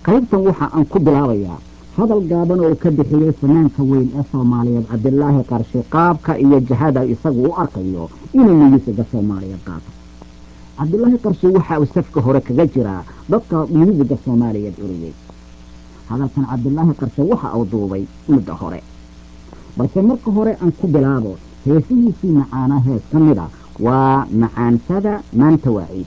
qaybtan waxa aan ku bilaabayaa hadal gaaban oo ka bixiyey fanaanka weyn ee soomaaliyeed cabdilaahi qarshe qaabka iyo jihada isagu u arkayo inuu miyuusiga soomaaliyeed qaato. cabdilaahi qarshe waxa uu safka hore kaga jiraa dadka miyuusiga soomaaliyeed uriyey. hadalkan cabdilaahi qarshe waxa uu duubay muddo hore, balse marka hore aan ku bilaabo heesihiisii macaana hees ka mid a waa macaansada maanta waa ciid.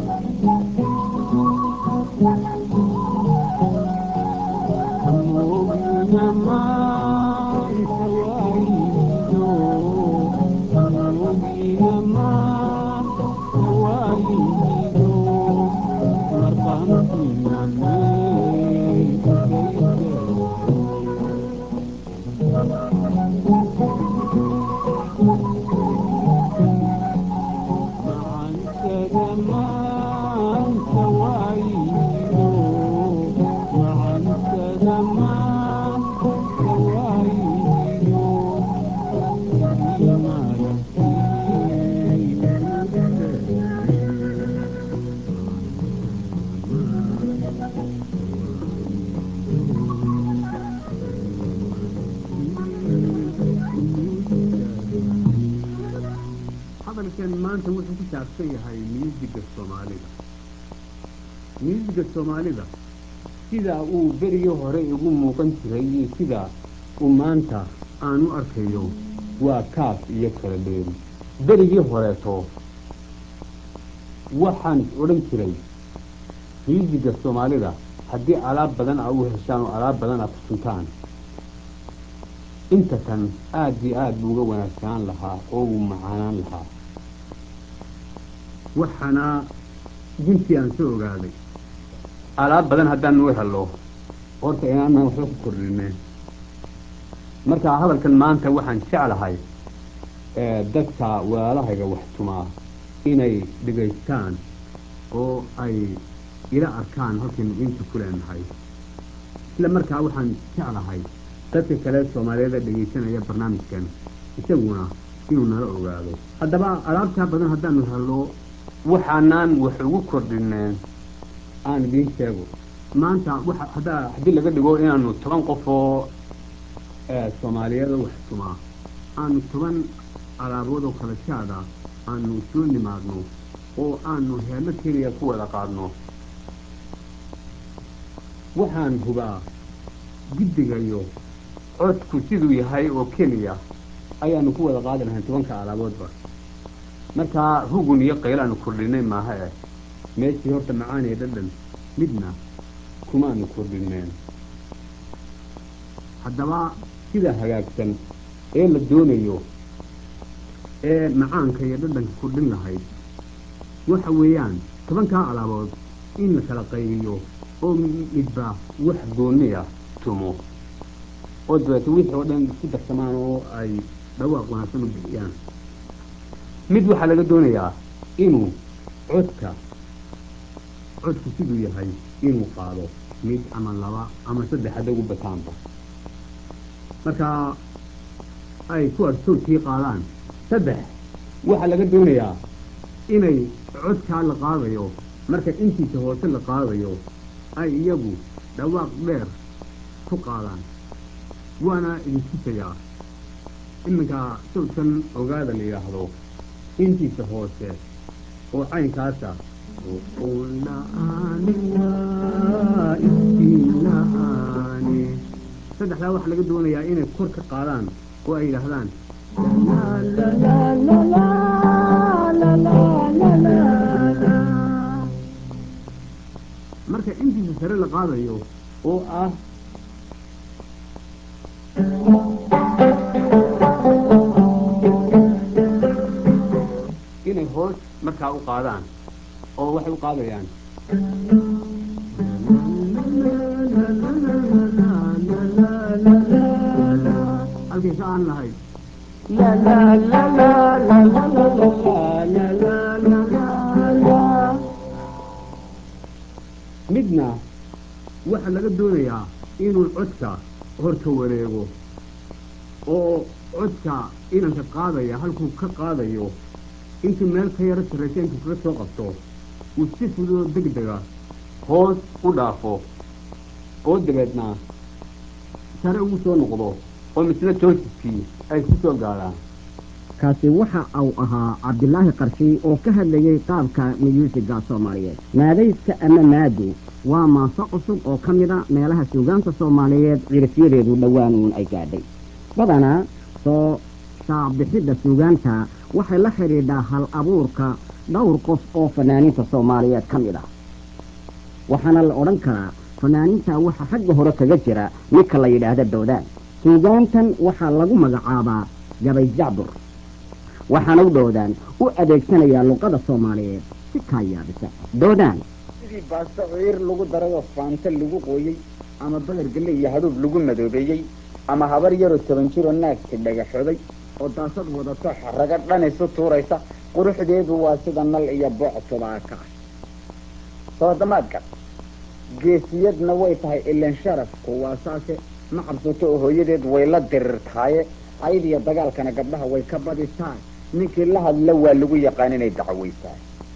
maanta wuxuu ku saabsan yahay miyuusiga soomaalida. miyuusiga soomaalida sida uu berigii hore igu muuqan jiray iyo sida uu maanta aan u arkayo waa kaaf iyo kala dheeri. berigii horeeto waxaan odhan jiray miyuusiga soomaalida haddii alaab badan a u heshaan oo alaab badan a ku suntaan inta kan aad iyo aad buu uga wanaagsanaan lahaa oo uu macaanaan lahaa. waxaana guntii aan soo ogaaday alaab badan haddaan noo helo horta inaanan waxba ku kordhineen. marka hadalkan maanta waxaan jeclahay dadka walaalahayga wax tumaa inay dhegaystaan oo ay ila arkaan halkaynu inta ku leenahay. isla markaa waxaan jeclahay dadka kale soomaaliyeed ee dhegaysanaya barnaamijkan isaguna inuu nala ogaado. haddaba alaabtaa badan haddaanu helo waxaanaan wax ugu kordhineen aan idiin sheego. maanta haddii laga dhigo inaanu 10 qof oo soomaaliyeed wax tumaa aanu 10 alaabood oo kala jaada aanu soo nimaadno oo aanu heello keliya ku wada qaadno, waxaan hubaa guddigayo codku siduu yahay oo keliya ayaanu ku wada qaadi lahayn 10 alaaboodba. markaa hugun iyo qaylaanu kordhinay maaha meeshii horta macaan iyo dhadhan midna kumaanu kordhineen. haddaba sida hagaagsan ee la doonayo ee macaanka iyo dhadhanka kordhin lahayd waxa weeyaan 10 alaabood in la kala qaybiyo oo midba wax gooniya tumo oo dabeetna wixii oo dhan isku darsamaan oo ay dhawaaq wanaagsan u bixiyaan. mid waxaa laga doonayaa inuu codku siduu yahay inuu qaado mid ama 2 ama 3 hadda ugu bataanba. markaa ay ku arsoorkii qaadaan 3 waxaa laga doonayaa inay codkaa la qaadayo marka intiisa hoose la qaadayo ay iyagu dhawaaq dheer ku qaadaan. waana idin tusayaa iminka sawdkan ogaada la yidhaahdo intiisa hoose oo caynkaasa saddexdaa waxaa laga doonayaa inay kor ka qaadaan oo ay yidhaahdaan marka intiisa sare la qaadayo oo ah inay hoos markaa u qaadaan oo waxay u qaadayaan halkaysa aan lahayd midna waxaa laga doonayaa inuu codka horka wareego oo codka inanka qaadaya halkuu ka qaadayo intuu meel ka yaro sarraysa intuu kaga soo qabto uu si fududoo degdega hoos u dhaafo oo dabeedna sare ugu soo noqdo oo misle joosifkii ay ku soo gaadhaan. kaasi waxa uu ahaa cabdilaahi qarshi oo ka hadlayey qaabka miyuusiga soomaaliyeed. naadayska ama maadu waa maaso cusub oo ka mida meelaha suugaanta soomaaliyeed cirifyadeedu dhowaanuun ay gaadhay. badanaa soo shaacbixidda suugaanta waxay la xidhiidhaa hal abuurka dhowr qof oo fanaaniinta soomaaliyeed ka mid ah. waxaana la odhan karaa fanaaniinta waxa xagga hore kaga jira ninka la yidhaahda doodaan. suugaantan waxaa lagu magacaabaa gabay jacbur, waxaana u doodaan u adeegsanayaa luqada soomaaliyeed si kaa yaabisa. doodaan sidii baasto ciir lagu daray oo faanta lagu qooyey, ama badar gelle iyo hadhuub lagu madoobeeyey, ama habar yaroo 7 jiroo naagti dhagaxoday oo daasad wadato xaraga dhanaysu tuuraysa, quruxdeedu waa sida nal iyo booc tubaaka ah. soo damaadka geesiyadna way tahay ileen sharafku waa saase, ma cabsato oo hooyadeed way la dirirtaaye, cayd iyo dagaalkana gabdhaha way ka badisaa, ninkii la hadla waa lagu yaqaan inay dacwaysaa.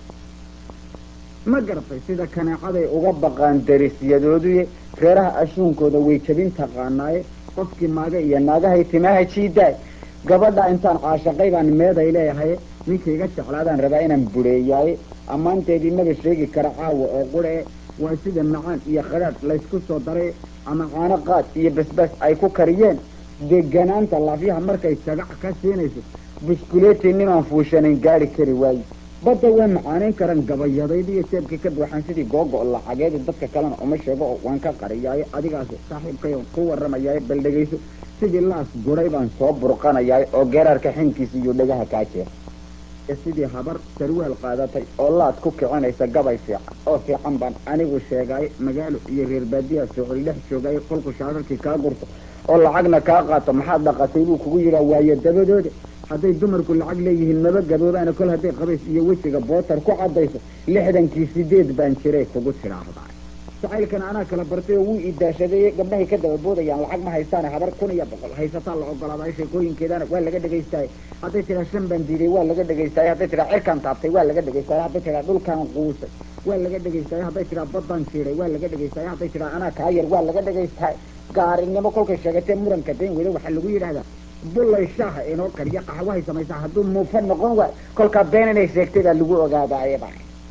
ma garatay sida kaneecaday uga baqaan darisyadooduye, reeraha ashuunkooda way jabin taqaanaaye, qofkii maaga iyo naagahay timaha jiidaay, gabadha intaan caashaqay baan meeday leeyahay, ninkii iga jeclaadaan rabaa inaan bureeyaaye, ammaanteedii maba sheegi kara caawa oo qurhe, waa sida macaan iyo khadhaadh laysku soo daray, ama caano qaad iyo basbaas ay ku kariyeen, deganaanta laafyaha markay sagac ka siinayso, biskuleetii nimaan fuushanayn gaari kari waaye. badda waa macaanayn karan gabayadayda iyo jeebkii ka buuxaan sidii googo lacageeda, dadka kalena uma sheego oo waan ka qariyaaye, adigaas saaxiibkay ku warramayaaye, bal dhegayso sidii laas guray baan soo burqanayaay oo geeraarka xinkiisa iyo dhagaha kaa jeer. sidii habar sarwaal qaadatay oo laad ku kicinaysa gabay fiican oo fiican baan anigu sheegaaye, magaalo iyo reer baadiya socol dhex joogaaye, kolku shaararkii kaa gurto oo lacagna kaa qaato maxaad dhaqatay buu kugu yidhaa, waayo dabadooda hadday dumarku lacag leeyihiin maba gaboobaana, kol hadday qabays iyo wejiga bootar ku caddayso 68 baan jiray kugu tidhaahdaa. jacaylkana anaa kala bartay oo wuu idaashadeeye, gabdhahay ka daba boodayaan lacag ma haystaane, habar 1,100 haysataa la ogolaaday, sheekooyinkeedana waa laga dhegaystaay. hadday tidhaa 5 baan diiday waa laga dhegaystaay, hadday tidhaa cirkaan taabtay waa laga dhegaystaay, hadday tidhaa dhulkaan quusay waa laga dhegaystaay, hadday tidhaa baddaan jiiray waa laga dhegaystaay, hadday tidhaa anaa kaa yar waa laga dhegaystaay. gaarinimo kolkay sheegatee muranka dayn weyda waxaa lagu yidhahdaa bullay shaaha inoo kariya qaxwahay samaysaa, hadduu muufa noqon waay kolkaa been inay sheegtay baa lagu ogaadaayaba.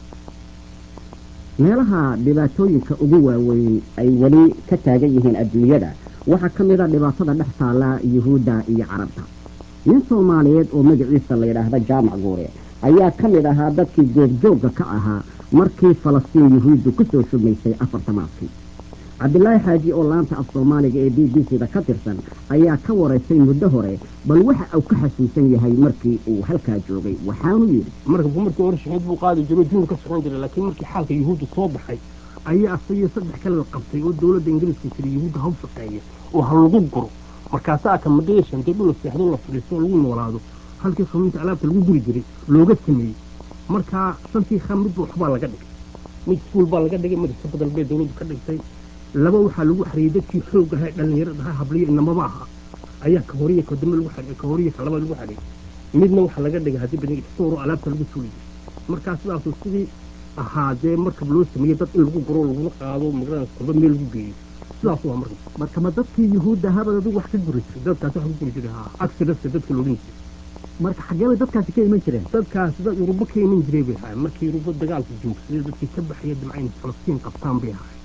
meelaha dhibaatooyinka ugu waaweyn ay weli ka taagan yihiin adduunyada waxaa ka mid a dhibaatada dhex taalla yuhuudda iyo carabta. nin soomaaliyeed oo magaciisa la yidhaahda jaamac guure ayaa ka mid ahaa dadkii goobjoogga ka ahaa markii falastiin yuhuuddu ku soo shumaysay 40-maadkii. cabdilaahi xaaji oo laanta af soomaaliga ee b b c da ka tirsan ayaa ka waraysay muddo hore, bal waxa uu ka xasuusan yahay markii uu halkaa joogay. waxaanu yidhi markii hore shahiid buu qaadi jiray, duur ka socon jiray, laakiin markii xaalka yuhuudda soo baxay ayaa asagii 3 kale qabtay oo dawladda ingiriiska tiri yuhuudda ha u shaqeeya oo ha lagu guro, markaasaa accommodation dib u seexdo la fadhiisto lagu noolaado, halkii khamiinta alaabta lagu guri jiray looga sameeyey. markaa 5 khamid waxbaa laga dhigay, mid iskuul baa laga dhigay, mid badal bay dawladdu ka dhigtay, laba waxaa lagu xariyay dadkii xoog ahaa dhalinyarada ahaa, habliyo inamaba aha ayaa ka horiye ka dambe lagu xariyay, ka horiye ka laba lagu xariyay, midna waxaa laga dhigay haddii bani suuro alaabta lagu tuulay. markaa sidaasuu sidii ahaadee markab loo sameeyey dad in lagu guro laguna qaado magaalada kolba meel lagu geeyo, sidaas waa marka ma dadkii yuhuudda habad adigu wax ka guri jiray, dadkaas wax ku guri jiray accidents dadka looga jiray. marka xaggee bay dadkaasi ka iman jireen? dadkaas dad Yuruba ka iman jiray bay ahaayeen, markii Yuruba dagaalka joogsaday dadkii ka baxaya damcayn Falastiin qabtaan bay ahaayeen.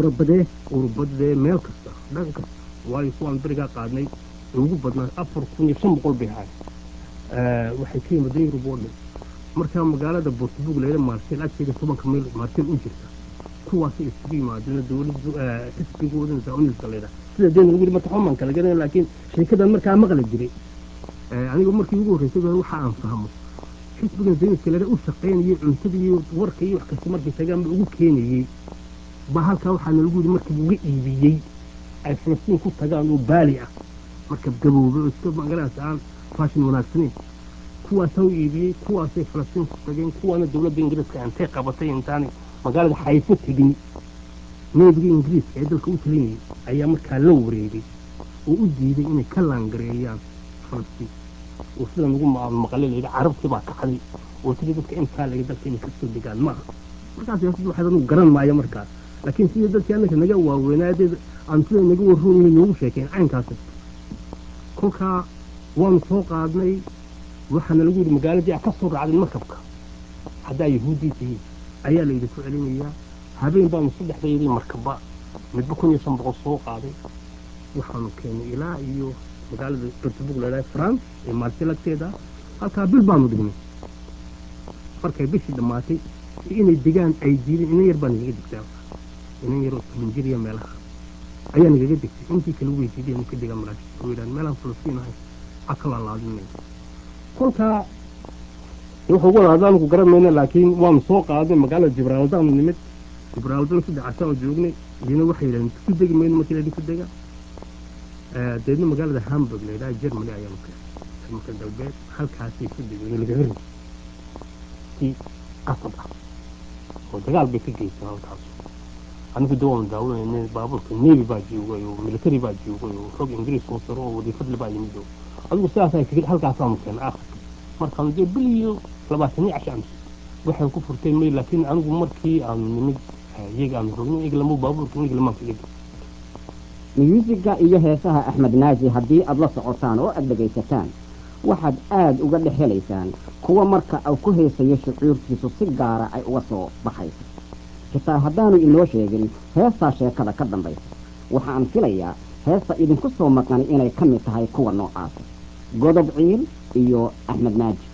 Awrabadee meel kasta dhan kasta, waayo kuwaan berigaa qaadnay ugu badnaa 4,500 bay ahaayeen. waxay ka yimaadeen Yurub oo dhan. markaa magaalada Boortabuug leeyahay Marsel agteeda 10 mayl Marsel u jirta, kuwaasay isugu yimaadeen dawladdu xisbigooda Zionist leedahay, sida deen lagu yiri marka xumaan kala garan, laakiin sheekadan markaa maqla jiray. anigu markii ugu horeysay waxa aan fahmo xisbiga Zionist leedahay u shaqeynayay cuntada iyo warka iyo wax kasta markii tagaan ugu keenayay ba halka waxaana lagu yiri markii ugu iibiyay ay Falastiin ku tagaan oo baali ah, marka gabowdo iska magaalada fashion wanaagsan kuwaasoo iibiyay, kuwaasay Falastiin ku tageen, kuwaana dawladda Ingiriiska intay qabatay intaani magaalada Xayfa tegin, nebiga Ingiriiska ee dalka u talinayay ayaa markaa la wareegay oo u diiday inay ka laangareeyaan Falastiin. oo sida lagu maqalay leeyahay carabtii baa kacday oo tii dadka intaa laga dalka inay ka soo degaan ma markaas waxay dadku garan maayo markaa laakiin sidii dadkii annaka naga waaweynaadee aan sida naga warroonayay noogu sheekeen caynkaas kolkaa waanu soo qaadnay waxaana lagu yidhi magaaladii a ka soo raacday markabka haddaa yahuuddii tihiin ayaa layidhi ku celinayaa habeen baanu saddexdaydii markaba midba 1500 soo qaaday waxaanu keennay ilaa iyo magaalada Bertebug la yidhaha France ee Marseille-agteeda halkaa bil baanu dhignay markay bishii dhammaatay inay degaan ay diideen inan yar baa nagaga digtaa inan yaroo tobanjiriya meelaha ayaa nagaga digtay intii kale way diideen ka degaan maraakiibta oo yidhahan meelaan Falastiin ahay akala laadinay kolkaa wuxuu ugu laadaanku garanayna laakiin waanu soo qaaday magaalada Gibraltar nimid Gibraltar saddex casho joognay iyana waxay yidhahdeen ku degi mayno markii la ku dega deedna magaalada Hamburg la yidhaha Germany ayaanu keenay marka galbeed halkaasay ku degeen laga heli si qasab ah oo dagaal bay ka geysteen halkaas anigu doon daawanay baabuurka Navy baa joogay oo military baa joogay oo xog Ingiriis oo saro oo wadiifad baa yimid adigu sidaas ay halkaas aan keenay aakhirka markaan dee biliyo 20 cashan waxaan ku furtay may laakiin anigu markii aan nimid iyaga aan rognay iglamo baabuurka iglamo ka dhigay miyuusiga iyo heesaha Axmed Naaji haddii aad la socotaan oo aad dhagaysataan waxaad aad uga dhexelaysaan kuwa marka uu ku heesayo shucuurtiisu si gaara ay uga soo baxayso xitaa haddaanu inoo sheegin heestaa sheekada ka dambaysa waxaan filayaa heesta idinku soo maqan inay ka mid tahay kuwa noocaas godob ciil iyo Axmed Naaji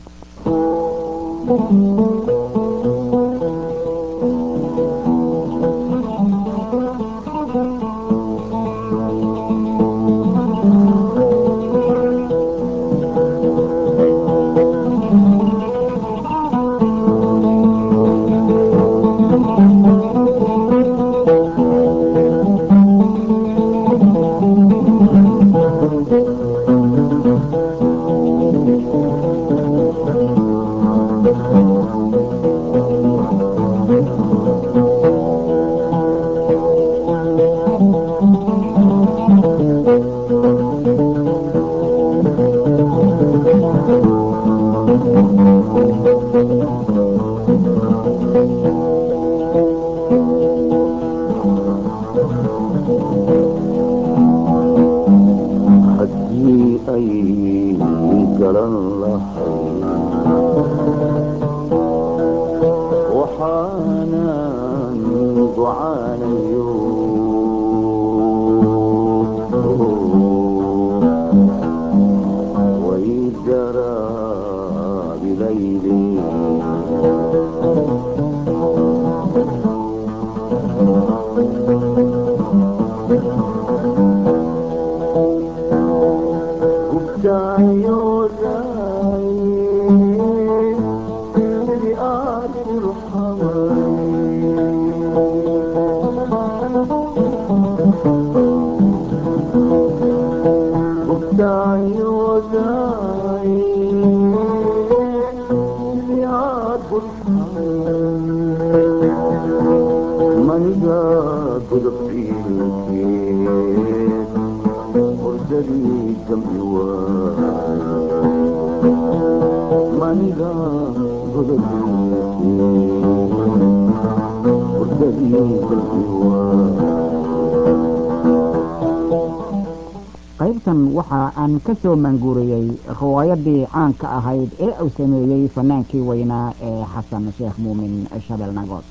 qaybtan waxa aan ka soo manguuriyay riwaayadii caanka ahayd ee uu sameeyay fanaankii weynaa ee Xasan Sheekh Muumin Shabel Nagood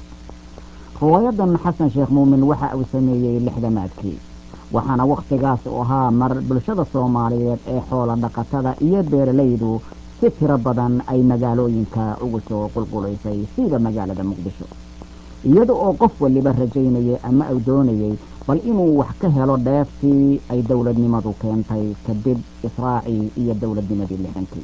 riwaayadan Xasan Sheekh Muumin waxa uu sameeyay 60maadkii waxaana waqtigaas u ahaa mar bulshada Soomaaliyeed ee xoolo dhaqatada iyo beeralaydu si tiro badan ay magaalooyinka ugu soo qulqulaysay sida magaalada Muqdisho iyada oo qof waliba rajaynayay ama uu doonayay bal inuu wax ka helo dheeftii ay dawladnimadu keentay kadib israaci iyo dawladnimadii lixankii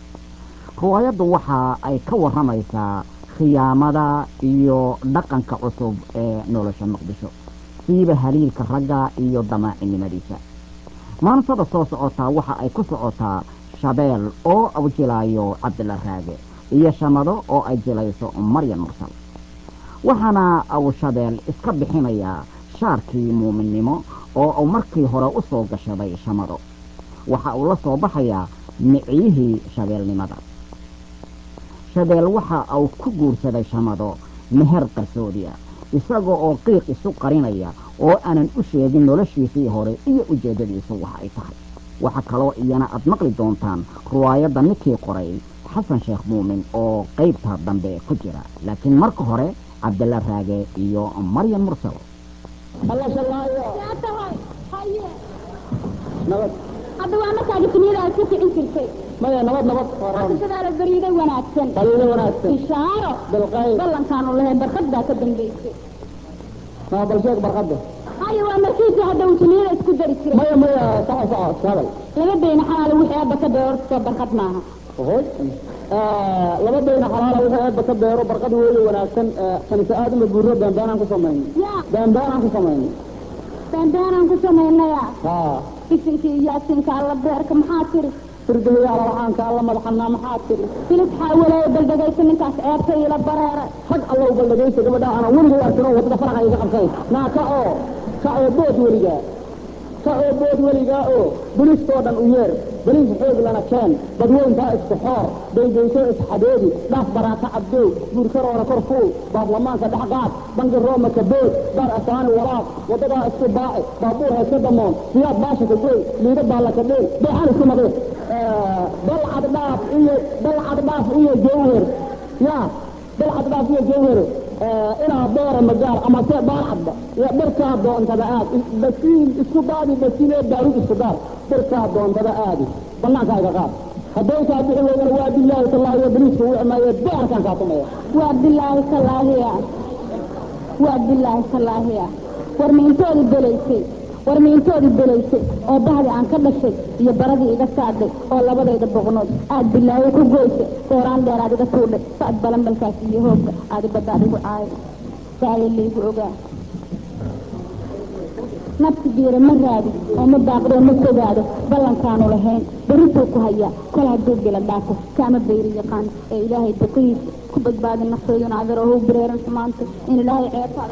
riwaayaddu waxa ay ka waramaysaa khiyaamada iyo dhaqanka cusub ee nolosha Muqdisho siiba haliilka ragga iyo damaacinimadiisa maansada soo socotaa waxa ay ku socotaa Shabeel oo uu jilayo Cabdilla Raage iyo Shamado oo ay jilayso Maryam Mursal waxaana uu Shabeel iska bixinayaa shaarkii muuminnimo oo uu markii hore u soo gashaday Shamado waxa uu la soo baxayaa miciyihii shabeelnimada Shabeel waxa uu ku guursaday Shamado meher qarsoodiya isagoo oo qiiq isu qarinaya oo aanan u sheegin noloshiisii hore iyo ujeeddadiisu waxa ay tahay waxa kaloo iyana aad maqli doontaan riwaayadda ninkii qoray xasan sheekh muumin oo qaybta dambe ku jira laakiin marka hore cabdilla raage iyo maryan mursal hadda waa markaagi duniyada aad ku kicin jirtay maya nabad sadaala bariiday wanaagsan ishaaro ballankaanu lahayn barkad baa ka dambaysay bal sheeg barkadda haya waa markiisi hadda uu duniyada isku dari jiray maya saxo hadal laba bayna xalaala wixii aabba ka beerto barkad maaha hoy laba bayna xalaala wixii aabba ka beero barkad weeye wanaagsan kanisa aadama guuro baanbaanaan ku samayno baanbaanaan ku samaynaya isinka iyo asinka alla beerka maxaa tiri firdayaala waxaanka alla madaxanaa maxaa tiri filis xaawalaya baldhagaysa ninkaas ceebta ila bareera rag allow baldhagaysa gabadha ana weliga waasino wadada faraqa iga qabsay naa kacoo bood weligaa oo bilistoo dhan u yeer beliis xoog lana keen badweyntaa isku xoor daydayso isxadeedi dhaaf baraaka cabdow guurkaroona kor fuul baarlamaanka dhex qaad bangi rooma kabood baar asaani walaaq wadadaa isku baaci baabuur hayska damoon siyaad baashika goy liida baallaka dheel beexaan isku naqi balcad dhaaf iyo jawher balcad dhaaf iyo jawher inaa beera magaar ama se baarcadba iyo dharkaa doontada aad basiin isku daadi basiinee daarud isku daar dharkaa doontada aadi banaanka iga qaad hadday kaa bixi weydana waa bilaahi tallaahi iyo bariiska wicmaaye beerkaan kaa tumaya waa bilaahi tallaahiya war miintoodii belaysay oo bahdi aan ka dhashay iyo baradii iga saadhay oo labadayda boqnood aad bilaayo ku goysay kooraan dheer aad iga tuudhay sacad balanbalkaas iyo hoogga aadi baddaad igu caayo saaya laygu ogaa nafsi biira ma raadi oo ma baaqdoo ma fogaado ballankaanu lahayn berituu ku hayaa kol hadduu bila dhaafo kaama bayri yaqaan ee ilaahay duqihiisa ku badbaadin naftayduna adeerohow bireeran xumaanta in ilaahay ceebtaada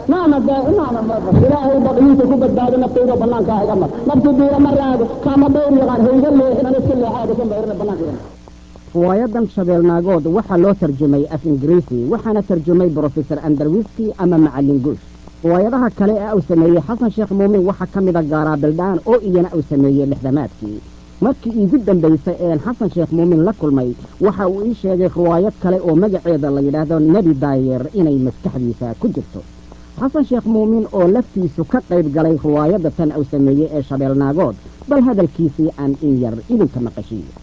ilaahay baqihiisa ku badbaado naftayda banaankaa iga mar nafsi biira ma raado kaama bayri yaqaan hayga leexin ana iska leexaadasan bayrina banaanka iga mar riwaayadan shabeelnaagood waxaa loo tarjumay af ingiriisi waxaana tarjumay brofesor anderwiski ama macallin guush riwaayadaha kale ee uu sameeyey xasan sheekh muumin waxaa ka mida gaaraa bildhaan oo iyana uu sameeyey lixdamaadkii markii iigu dambaysay een xasan sheekh muumin la kulmay waxa uu ii sheegay riwaayad kale oo magaceeda la yidhaahdo nebi daayeer inay maskaxdiisa ku jirto xasan sheekh muumin oo laftiisu ka qayb galay riwaayadda tan uu sameeyey ee shabeelnaagood bal hadalkiisii aan in yar idinka maqashiiyo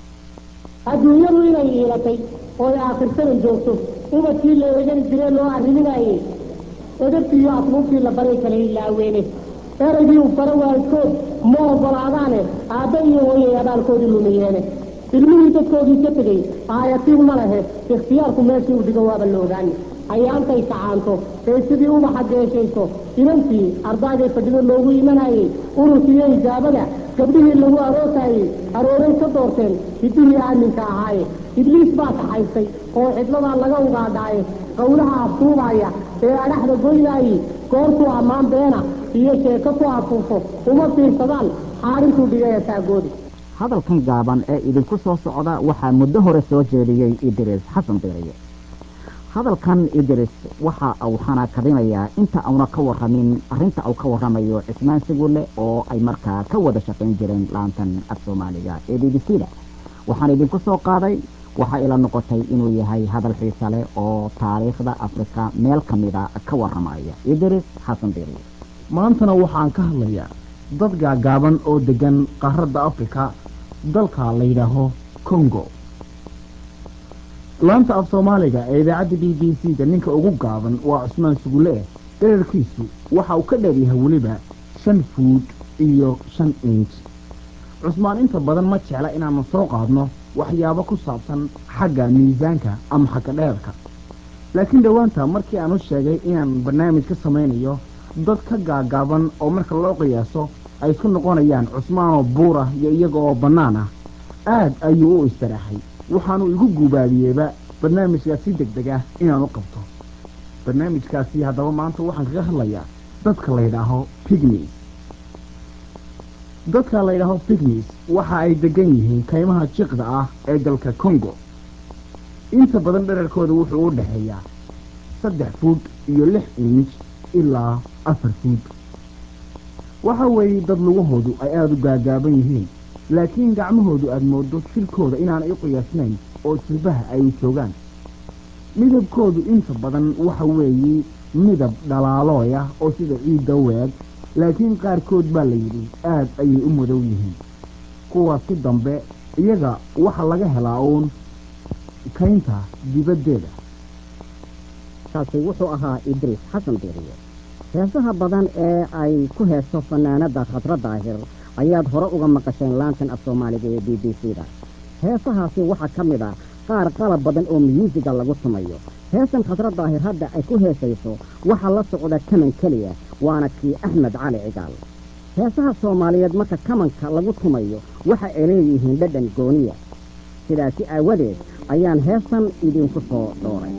adduunyadu inay iilatay oo ay aakhirtada joogto ubadkii la eegani jiree loo arriminaayey edabtii iyo asbuubtii la baray kala ilaaweene eraygii u fara waalidkood ma ogolaadaane aabba iyo hooyay abaalkoodii lumiyeene ilmihii dadkoodii ka tegey aayatiin ma lehe ikhtiyaarku meeshii u dhigo waaba la ogaani ayaantay kacaanto ee sidii ubaxa geeshayso inantii ardaagay fadhido loogu imanayey ururkiiyo ijaabada gabdhihii lagu aroosaayey arooray ka doorteen hiddihii aaminka ahaaye ibliis baa kaxaysay oo xidladaa laga ugaadhaaye qowlaha aftuubaya ee adhaxda goynaayey goortuu ammaan beena iyo sheeko ku afuufo uma fiirsadaan xaarintuu dhigaya taagoodi hadalkan gaaban ee idinku soo socda waxaa muddo hore soo jeediyey idris xasan diriye hadalkan idris waxa uu xanaakadinayaa inta auna ka warramin arrinta uu ka warramayo cismaan sigulle oo ay markaa ka wada shaqayn jireen laantan af soomaaliga ee b b c da waxaan idinku soo qaaday waxaa ila noqotay inuu yahay hadal xiise leh oo taariikhda afrika meel ka mida ka warramaya idris xasan diriye maantana waxaan ka hadlayaa dad gaagaaban oo degan qaaradda afrika dalka la yidhaaho congo laanta af soomaaliga ee idaacadda b b c da ninka ugu gaaban waa cusmaan sugulle dherarkiisu waxa uu ka dheeryahay weliba 5 fuud iyo 5 inch cusmaan inta badan ma jecla inaanu soo qaadno waxyaabo ku saabsan xagga miisaanka ama xagga dheerka laakiin dhowaanta markii aan u sheegay inaan barnaamij ka samaynayo dad ka gaagaaban oo marka loo qiyaaso ay isku noqonayaan cusmaanoo buura iyo iyaga oo bannaan ah aad ayuu u istiraaxay waxaanu igu guubaabiyeyba barnaamijkaas si deg deg ah inaan u qabto barnaamijkaasi haddaba maanta waxaan kaga hadlayaa dadka la yidhaaho pigmis dadka la yidhaaho pigmis waxa ay degan yihiin kaymaha jiqda ah ee dalka congo inta badan dherarkooda wuxuu u dhexeeyaa 3 fuud iyo 6 inch ilaa 4 fuud waxa weeye dad lugahoodu ay aada u gaagaaban yihiin laakiin gacmahoodu aada moodo shilkooda inaanay u qiyaasnayn oo silbaha ay joogaan midabkoodu inta badan waxa weeye midab dhalaalooya oo sida ciidda weeg laakiin qaarkood baa la yidhi aad ayay u madow yihiin kuwaasi dambe iyaga waxa laga helaa uun kaynta dibaddeeda kaasi wuxuu ahaa idriis xasan diiriye heesaha badan ee ay ku heesto fanaanada khadra daahir ayaad hore uga maqasheen laantan af soomaaliga ee b b c da heesahaasi waxaa ka mid ah qaar qalab badan oo myuusiga lagu tumayo heesan khadra daahir hadda ay ku heesayso waxaa la socda kaman keliya waana kii axmed cali cigaal heesaha soomaaliyeed marka kamanka lagu tumayo waxa ay leeyihiin dhadhan gooniya sidaasi aawadeed ayaan heesan idinku soo dhooray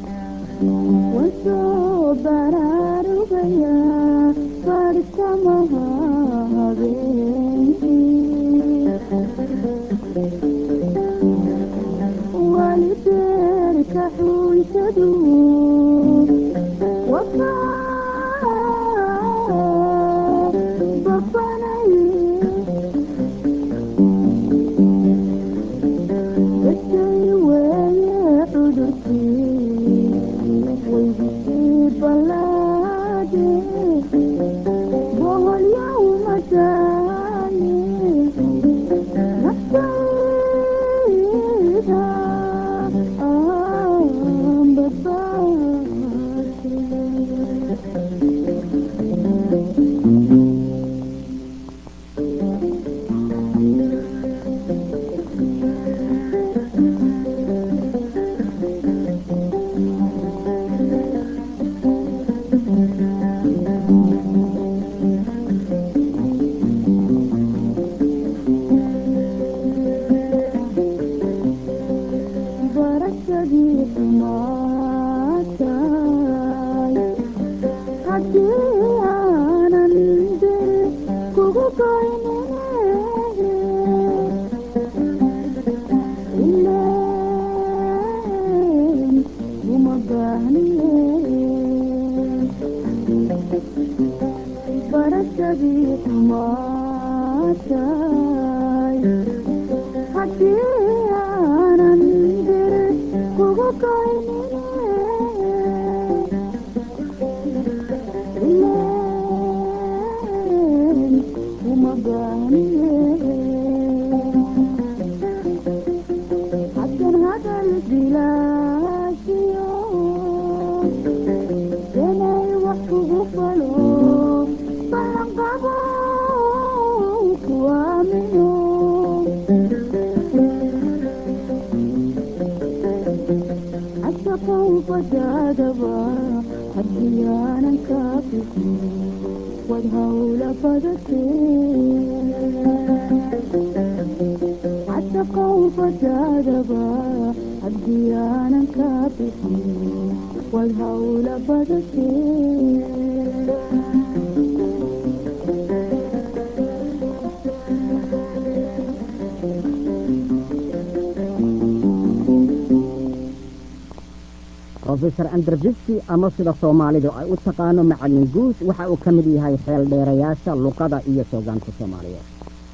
rofesor anderbisi ama sida soomaalidu ay u taqaano macalin guus waxa uu ka mid yahay xeel dheerayaasha luqada iyo suugaanta soomaaliyeed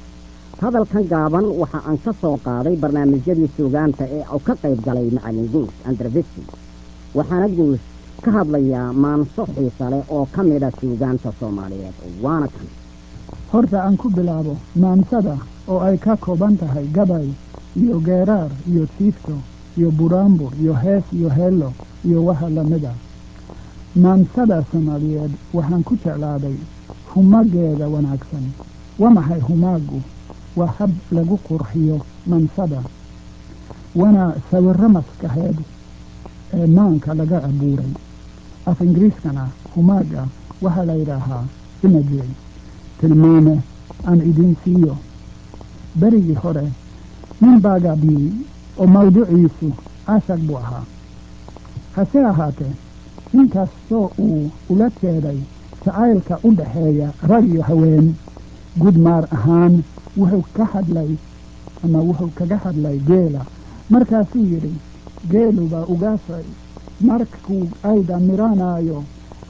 hadalkan gaaban waxa aan ka soo qaaday barnaamijyadii suugaanta ee uu ka qayb galay macalin guus anderbisi waxaana guus ka hadlayaa maanso xiisa leh oo ka mid ah suugaanta soomaaliyeed waana kan horta aan ku bilaabo maansada oo ay ka kooban tahay gabay iyo geeraar iyo tiifto iyo buraanbur iyo hees iyo heello iyo waxa lamid ah maansada soomaaliyeed waxaan ku jeclaaday humageeda wanaagsan waa maxay humaagu waa hab lagu qurxiyo maansada waana sawirro maskaxeed ee maanka laga abuuray af ingiriiskana humaaga waxaa la yidhaahaa imagery tilmaame aan idiin siiyo berigii hore nin baa gaabiyey oo mawduuciisu cashag buu ahaa hase ahaatee ninkastoo uu ula jeeday jacaylka u dhaxeeya rag iyo haween gudmaar ahaan wuxuu ka hadlay ama wuxuu kaga hadlay geela markaasuu yidhi geelubaa ugaashay markuu ay damiranayo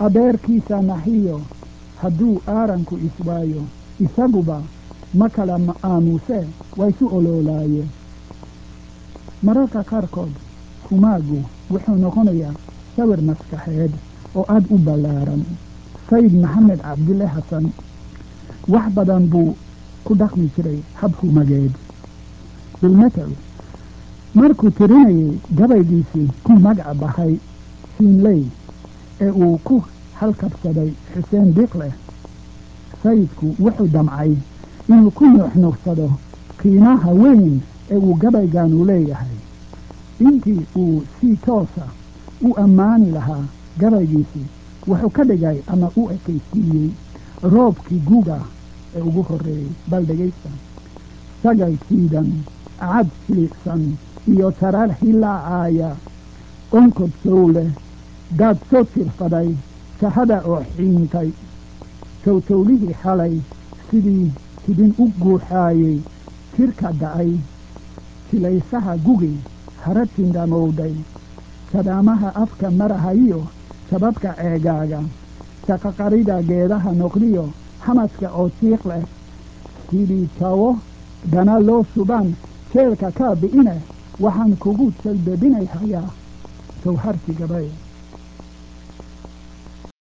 adeerkiisa naxiyo hadduu aaranku iswaayo isaguba ma kala aamusee waysu oloolaayeen mararka qaarkood kumaagu wuxuu noqonayaa sawir maskaxeed oo aad u ballaaran sayid maxamed cabdille xasan wax badan buu ku dhaqmi jiray hab humageed bilmatal markuu tirinayay gabaygiisii ku magac baxay siinley ee uu ku halkabsaday xuseen diqleh sayidku wuxuu damcay inuu ku nuuxnuuxsado qiimaha weyn ee uu gabaygaanu leeyahay intii uu si toosa u ammaani lahaa gabaygiisii wuxuu ka dhigay ama u ekaysiiyey roobkii guga ee ugu horreeyey bal dhegaysta sagal siidan cad filicsan iyo tarar hilaacaaya onkod sowleh daad soo tirfaday jahada oo xiintay towtowlihii xalay sidii tidin u guuxaayey jirka da'ay jilaysaha gugi hara tindhamowday jadaamaha afka marahayo shababka ceegaaga shaqaqarida geedaha noqdiyo xamaska oo tiiq leh sidii jawo dana loo subaan jeelka kaa bi'ine waxaan kugu salbebinay hayaa sawharki gabay